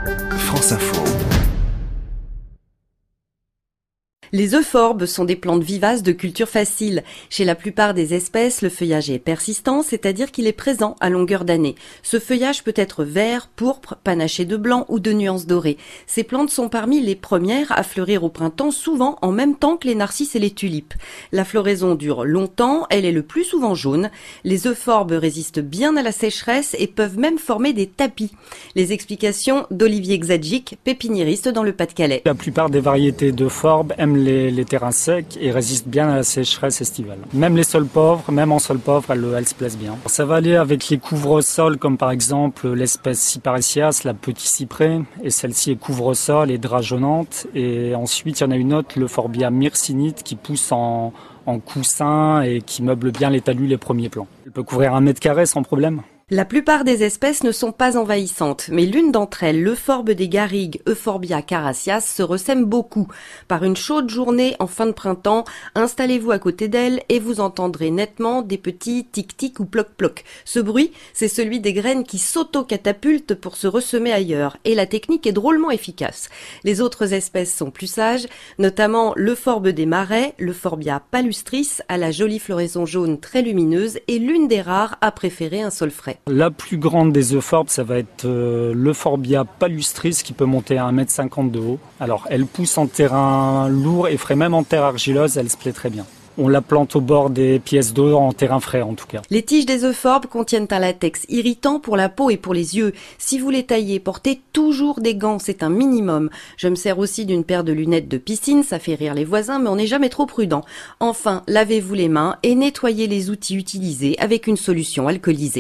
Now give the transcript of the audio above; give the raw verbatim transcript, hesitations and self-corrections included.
France Info. Les euphorbes sont des plantes vivaces de culture facile. Chez la plupart des espèces, le feuillage est persistant, c'est-à-dire qu'il est présent à longueur d'année. Ce feuillage peut être vert, pourpre, panaché de blanc ou de nuances dorées. Ces plantes sont parmi les premières à fleurir au printemps, souvent en même temps que les narcisses et les tulipes. La floraison dure longtemps, elle est le plus souvent jaune. Les euphorbes résistent bien à la sécheresse et peuvent même former des tapis. Les explications d'Olivier Xadjic, pépiniériste dans le Pas-de-Calais. La plupart des variétés d'euphorbes aiment Les, les terrains secs et résistent bien à la sécheresse estivale. Même les sols pauvres, même en sol pauvre, elles, elles se plaisent bien. Ça va aller avec les couvre-sols comme par exemple l'espèce Cyparissias, la petit cyprès, et celle-ci est couvre-sol et drageonnante. Et ensuite, il y en a une autre, l'Euphorbia myrcinite, qui pousse en, en coussin et qui meuble bien les talus, les premiers plans. Elle peut couvrir un mètre carré sans problème. La plupart des espèces ne sont pas envahissantes, mais l'une d'entre elles, l'euphorbe des garrigues, Euphorbia carassias, se ressème beaucoup. Par une chaude journée en fin de printemps, installez-vous à côté d'elle et vous entendrez nettement des petits tic-tic ou ploc-ploc. Ce bruit, c'est celui des graines qui s'auto-catapultent pour se ressemer ailleurs, et la technique est drôlement efficace. Les autres espèces sont plus sages, notamment l'euphorbe des marais, l'Euphorbia palustris, à la jolie floraison jaune très lumineuse, et l'une des rares à préférer un sol frais. La plus grande des euphorbes, ça va être euh, l'Euphorbia palustris qui peut monter à un mètre cinquante de haut. Alors elle pousse en terrain lourd et frais, même en terre argileuse, elle se plaît très bien. On la plante au bord des pièces d'eau, en terrain frais en tout cas. Les tiges des euphorbes contiennent un latex irritant pour la peau et pour les yeux. Si vous les taillez, portez toujours des gants, c'est un minimum. Je me sers aussi d'une paire de lunettes de piscine, ça fait rire les voisins, mais on n'est jamais trop prudent. Enfin, lavez-vous les mains et nettoyez les outils utilisés avec une solution alcoolisée.